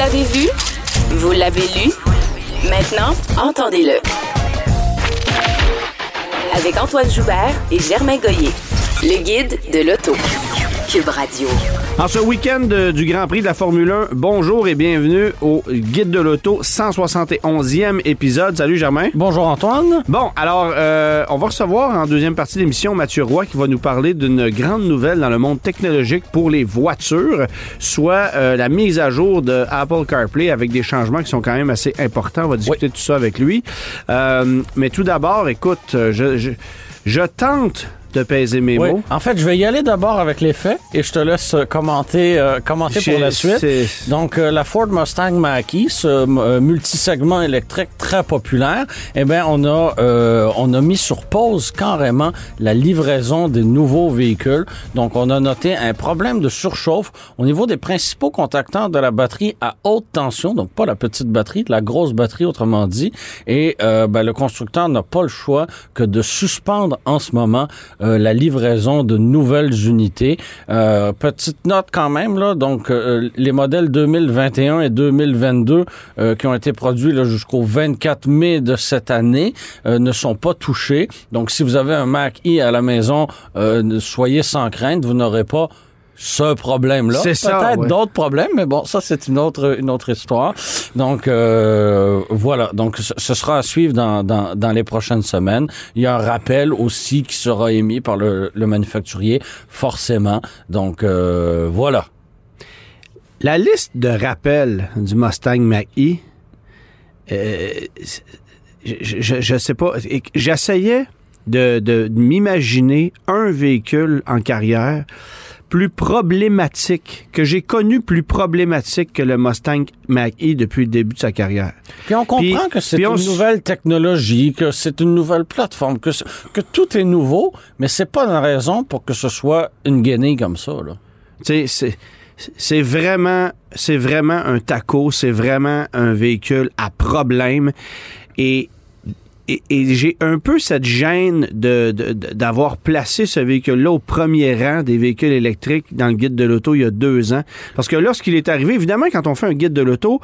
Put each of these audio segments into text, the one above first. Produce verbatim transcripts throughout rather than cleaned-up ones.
l'avez vu? Vous l'avez lu? Maintenant, entendez-le. Avec Antoine Joubert et Germain Goyer. Le guide de l'auto. Cube Radio. En ce week-end de, du Grand Prix de la Formule un, bonjour et bienvenue au Guide de l'auto, cent soixante et onzième épisode. Salut Germain. Bonjour Antoine. Bon, alors, euh, on va recevoir en deuxième partie de l'émission Mathieu Roy qui va nous parler d'une grande nouvelle dans le monde technologique pour les voitures, soit euh, la mise à jour de Apple CarPlay avec des changements qui sont quand même assez importants. On va discuter oui. de tout ça avec lui. Euh, mais tout d'abord, écoute, je, je, je tente... de peser mes oui. mots. En fait, je vais y aller d'abord avec les faits et je te laisse commenter, euh, commenter pour la suite. C'est... Donc, euh, la Ford Mustang Mach-E, ce euh, multisegment électrique très populaire, eh bien, on a, euh, on a mis sur pause carrément la livraison des nouveaux véhicules. Donc, on a noté un problème de surchauffe au niveau des principaux contacteurs de la batterie à haute tension, donc pas la petite batterie, la grosse batterie, autrement dit. Et euh, ben, le constructeur n'a pas le choix que de suspendre en ce moment Euh, la livraison de nouvelles unités. Euh, petite note quand même, là, donc euh, les modèles deux mille vingt et un et deux mille vingt-deux euh, qui ont été produits là, jusqu'au vingt-quatre mai de cette année euh, ne sont pas touchés. Donc, si vous avez un Mach-E à la maison, euh, soyez sans crainte, vous n'aurez pas ce problème-là. C'est ça, peut-être ouais. d'autres problèmes, mais bon, ça, c'est une autre, une autre histoire. Donc, euh, voilà. Donc, ce, ce sera à suivre dans, dans, dans les prochaines semaines. Il y a un rappel aussi qui sera émis par le, le manufacturier, forcément. Donc, euh, voilà. La liste de rappels du Mustang Mach-E, euh, je, je, je sais pas, j'essayais de, de, de m'imaginer un véhicule en carrière plus problématique, que j'ai connu plus problématique que le Mustang Mach-E depuis le début de sa carrière. Puis on comprend puis, que c'est une on... nouvelle technologie, que c'est une nouvelle plateforme, que, que tout est nouveau, mais c'est pas une raison pour que ce soit une guenille comme ça, là. Tu sais, c'est... C'est vraiment, c'est vraiment un taco, c'est vraiment un véhicule à problème. Et Et, et j'ai un peu cette gêne de, de, de, d'avoir placé ce véhicule-là au premier rang des véhicules électriques dans le guide de l'auto il y a deux ans. Parce que lorsqu'il est arrivé, évidemment, quand on fait un guide de l'auto,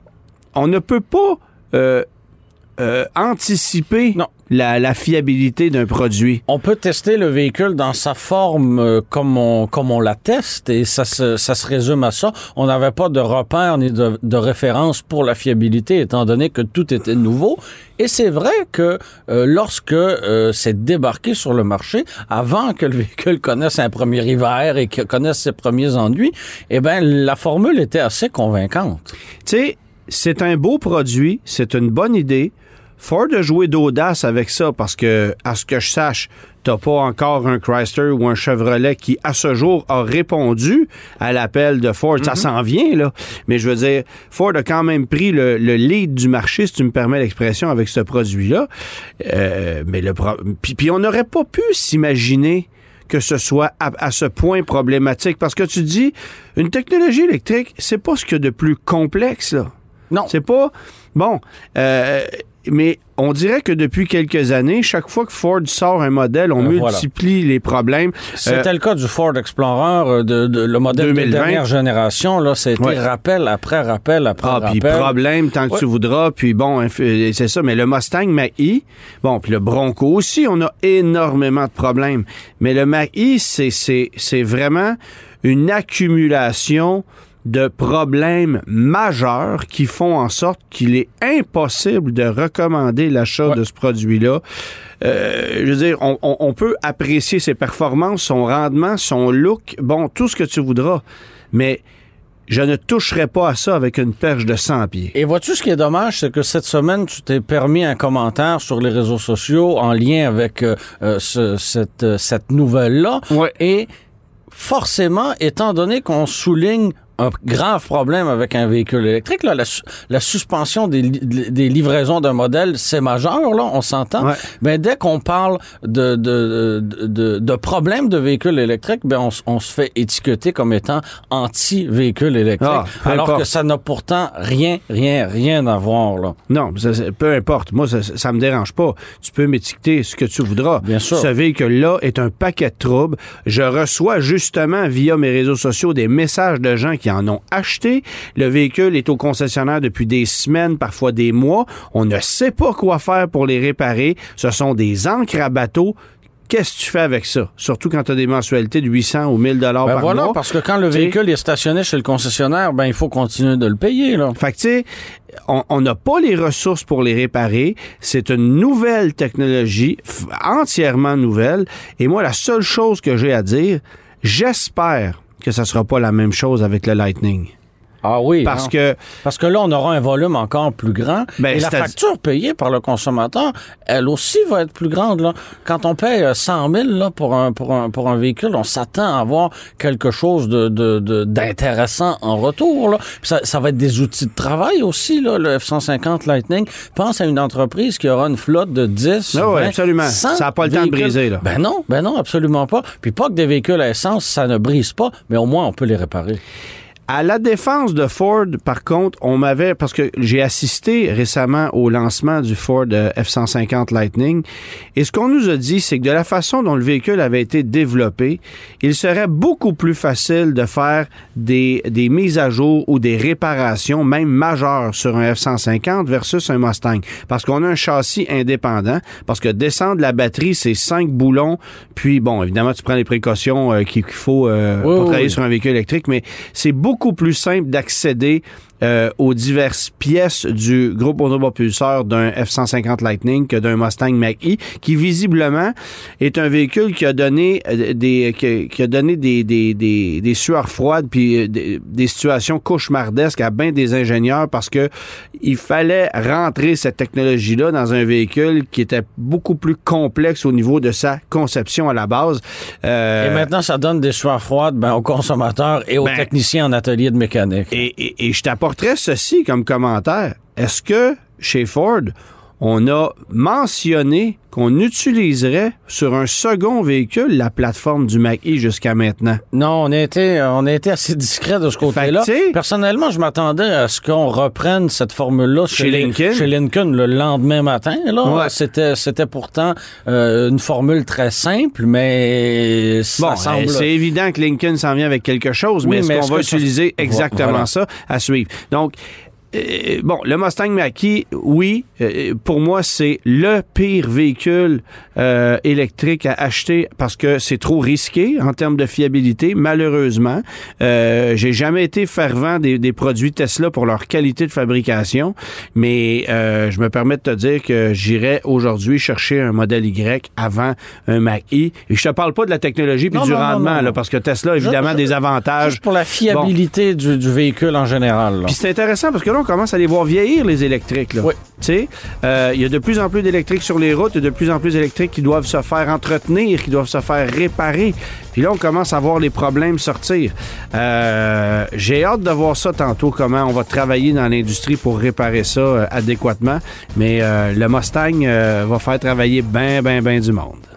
on ne peut pas euh, euh, anticiper non. La, la fiabilité d'un produit. On peut tester le véhicule dans sa forme euh, comme on comme on la teste et ça se, ça se résume à ça. On n'avait pas de repère ni de, de référence pour la fiabilité étant donné que tout était nouveau. Et c'est vrai que euh, lorsque euh, c'est débarqué sur le marché, avant que le véhicule connaisse un premier hiver et qu'il connaisse ses premiers ennuis, eh ben la formule était assez convaincante. Tu sais, c'est un beau produit, c'est une bonne idée. Ford a joué d'audace avec ça parce que, à ce que je sache, t'as pas encore un Chrysler ou un Chevrolet qui, à ce jour, a répondu à l'appel de Ford. Mm-hmm. Ça s'en vient, là. Mais je veux dire, Ford a quand même pris le, le lead du marché, si tu me permets l'expression, avec ce produit-là. Euh, mais le pro... puis, puis on n'aurait pas pu s'imaginer que ce soit à, à ce point problématique. Parce que tu dis, une technologie électrique, c'est pas ce qu'il y a de plus complexe, là. Non. C'est pas... Bon... Euh, mais on dirait que depuis quelques années, chaque fois que Ford sort un modèle, on euh, multiplie voilà. les problèmes. C'était euh, le cas du Ford Explorer, de, de, le modèle deux mille vingt. De dernière génération. Là, c'était ouais. rappel après rappel après ah, rappel. Puis problème tant que ouais. tu voudras. Puis bon, c'est ça. Mais le Mustang Mach-E, bon, puis le Bronco aussi, on a énormément de problèmes. Mais le Mach-E, c'est, c'est, c'est vraiment une accumulation de problèmes majeurs qui font en sorte qu'il est impossible de recommander l'achat ouais. de ce produit-là. Euh, je veux dire, on, on, on peut apprécier ses performances, son rendement, son look, bon, tout ce que tu voudras, mais je ne toucherai pas à ça avec une perche de cent pieds. Et vois-tu, ce qui est dommage, c'est que cette semaine, tu t'es permis un commentaire sur les réseaux sociaux en lien avec euh, ce, cette, cette nouvelle-là. Ouais. Et forcément, étant donné qu'on souligne un grave problème avec un véhicule électrique, là, la, la suspension des, des livraisons d'un modèle, c'est majeur, là, on s'entend. Ouais. Ben, dès qu'on parle de, de, de, de, de problèmes de véhicules électriques, ben, on, on se fait étiqueter comme étant anti-véhicule électrique. Ah, alors importe. Que ça n'a pourtant rien, rien, rien à voir, là. Non, ça, peu importe. Moi, ça, ça me dérange pas. Tu peux m'étiqueter ce que tu voudras. Bien sûr. Ce véhicule-là est un paquet de troubles. Je reçois justement, via mes réseaux sociaux, des messages de gens qui qui en ont acheté. Le véhicule est au concessionnaire depuis des semaines, parfois des mois. On ne sait pas quoi faire pour les réparer. Ce sont des encres à bateau. Qu'est-ce que tu fais avec ça? Surtout quand tu as des mensualités de huit cents ou mille dollars ben par voilà, mois. Parce que quand le véhicule est stationné chez le concessionnaire, ben il faut continuer de le payer, là. Fait que, tu sais, on n'a pas les ressources pour les réparer. C'est une nouvelle technologie, f- entièrement nouvelle. Et moi, la seule chose que j'ai à dire, j'espère que ça sera pas la même chose avec le Lightning. Ah oui. Parce non. que Parce que là, on aura un volume encore plus grand. Ben, et la facture payée par le consommateur, elle aussi va être plus grande, là. Quand on paye cent mille, là, pour un, pour un, pour un véhicule, on s'attend à avoir quelque chose de, de, de, d'intéressant en retour, là. Puis ça, ça va être des outils de travail aussi, là, le F cent cinquante Lightning. Pense à une entreprise qui aura une flotte de dix, non, vingt, oui, absolument. cent ça n'a pas le véhicules. temps de briser, là. Ben non, ben non, absolument pas. Puis pas que des véhicules à essence, ça ne brise pas, mais au moins, on peut les réparer. À la défense de Ford, par contre, on m'avait, parce que j'ai assisté récemment au lancement du Ford F cent cinquante Lightning, et ce qu'on nous a dit, c'est que de la façon dont le véhicule avait été développé, il serait beaucoup plus facile de faire des, des mises à jour ou des réparations, même majeures, sur un F cent cinquante versus un Mustang. Parce qu'on a un châssis indépendant, parce que descendre la batterie, c'est cinq boulons, puis bon, évidemment, tu prends les précautions euh, qu'il faut euh, oui, pour travailler oui. sur un véhicule électrique, mais c'est beaucoup beaucoup plus simple d'accéder euh, aux diverses pièces du groupe monopropulseur d'un F cent cinquante Lightning que d'un Mustang Mach-E, qui visiblement est un véhicule qui a donné des qui, qui a donné des, des, des, des sueurs froides puis des, des situations cauchemardesques à bien des ingénieurs parce que il fallait rentrer cette technologie-là dans un véhicule qui était beaucoup plus complexe au niveau de sa conception à la base. Euh, et maintenant, ça donne des sueurs froides ben, aux consommateurs et aux ben, techniciens en atelier de mécanique. Et, et, et je t'apporterais ceci comme commentaire. Est-ce que chez Ford, on a mentionné qu'on utiliserait sur un second véhicule la plateforme du Mach-E jusqu'à maintenant? Non, on a été, on a été assez discret de ce côté-là. Fait, personnellement, je m'attendais à ce qu'on reprenne cette formule-là chez, chez Lincoln. Chez Lincoln le lendemain matin. Là, ouais. c'était, c'était pourtant euh, une formule très simple, mais ça bon, semble... c'est évident que Lincoln s'en vient avec quelque chose, oui, mais est-ce mais qu'on est-ce va utiliser ça... exactement voilà. ça à suivre? Donc, Euh, bon, le Mustang Mach-E, oui, euh, pour moi, c'est le pire véhicule euh, électrique à acheter parce que c'est trop risqué en termes de fiabilité, malheureusement. Euh, j'ai jamais été fervent des, des produits Tesla pour leur qualité de fabrication, mais euh, je me permets de te dire que j'irais aujourd'hui chercher un modèle Y avant un Mach-E. Et je te parle pas de la technologie puis du non, rendement, non, non. Là, parce que Tesla a évidemment je, je, des avantages. Juste pour la fiabilité bon. du, du véhicule en général. Puis c'est intéressant parce que là, on commence à les voir vieillir, les électriques. Là. Oui. Tu sais, euh, il y a de plus en plus d'électriques sur les routes et de plus en plus d'électriques qui doivent se faire entretenir, qui doivent se faire réparer. Puis là, on commence à voir les problèmes sortir. Euh, j'ai hâte de voir ça tantôt, comment on va travailler dans l'industrie pour réparer ça euh, adéquatement. Mais euh, le Mustang euh, va faire travailler bien, bien, bien du monde.